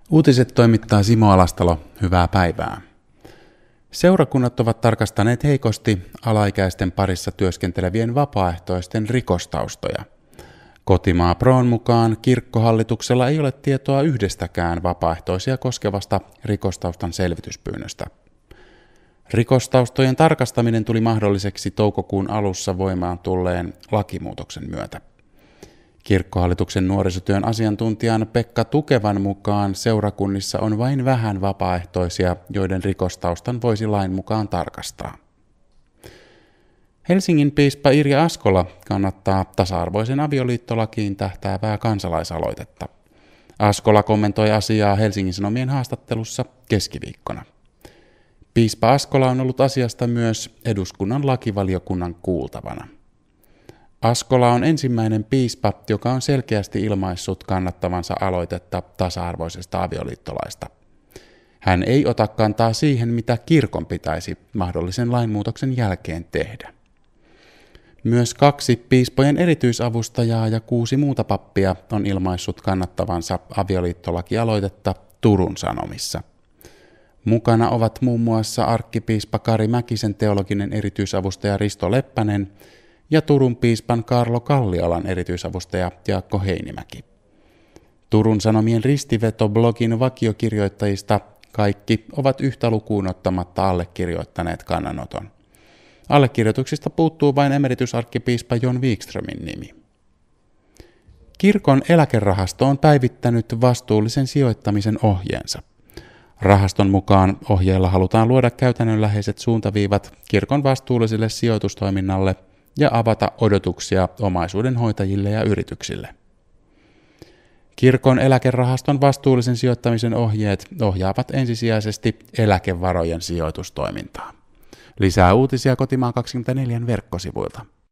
Uutiset toimittaa Simo Alastalo. Hyvää päivää. Seurakunnat ovat tarkastaneet heikosti alaikäisten parissa työskentelevien vapaaehtoisten rikostaustoja. Kotimaa Proon mukaan kirkkohallituksella ei ole tietoa yhdestäkään vapaaehtoisia koskevasta rikostaustan selvityspyynnöstä. Rikostaustojen tarkastaminen tuli mahdolliseksi toukokuun alussa voimaan tulleen lakimuutoksen myötä. Kirkkohallituksen nuorisotyön asiantuntijan Pekka Tukevan mukaan seurakunnissa on vain vähän vapaaehtoisia, joiden rikostaustan voisi lain mukaan tarkastaa. Helsingin piispa Irja Askola kannattaa tasa-arvoisen avioliittolakiin tähtäävää kansalaisaloitetta. Askola kommentoi asiaa Helsingin Sanomien haastattelussa keskiviikkona. Piispa Askola on ollut asiasta myös eduskunnan lakivaliokunnan kuultavana. Askola on ensimmäinen piispa, joka on selkeästi ilmaissut kannattavansa aloitetta tasa-arvoisesta avioliittolaista. Hän ei ota kantaa siihen, mitä kirkon pitäisi mahdollisen lainmuutoksen jälkeen tehdä. Myös 2 piispojen erityisavustajaa ja 6 muuta pappia on ilmaissut kannattavansa avioliittolakialoitetta Turun Sanomissa. Mukana ovat muun muassa arkkipiispa Kari Mäkisen teologinen erityisavustaja Risto Leppänen ja Turun piispan Kaarlo Kalliolan erityisavustaja Jaakko Heinimäki. Turun Sanomien ristiveto-blogin vakiokirjoittajista kaikki ovat yhtä lukuun ottamatta allekirjoittaneet kannanoton. Allekirjoituksista puuttuu vain emeritusarkkipiispa Jon Wikströmin nimi. Kirkon eläkerahasto on päivittänyt vastuullisen sijoittamisen ohjeensa. Rahaston mukaan ohjeella halutaan luoda käytännönläheiset suuntaviivat kirkon vastuulliselle sijoitustoiminnalle ja avata odotuksia omaisuuden hoitajille ja yrityksille. Kirkon eläkerahaston vastuullisen sijoittamisen ohjeet ohjaavat ensisijaisesti eläkevarojen sijoitustoimintaa. Lisää uutisia Kotimaa 24 verkkosivuilta.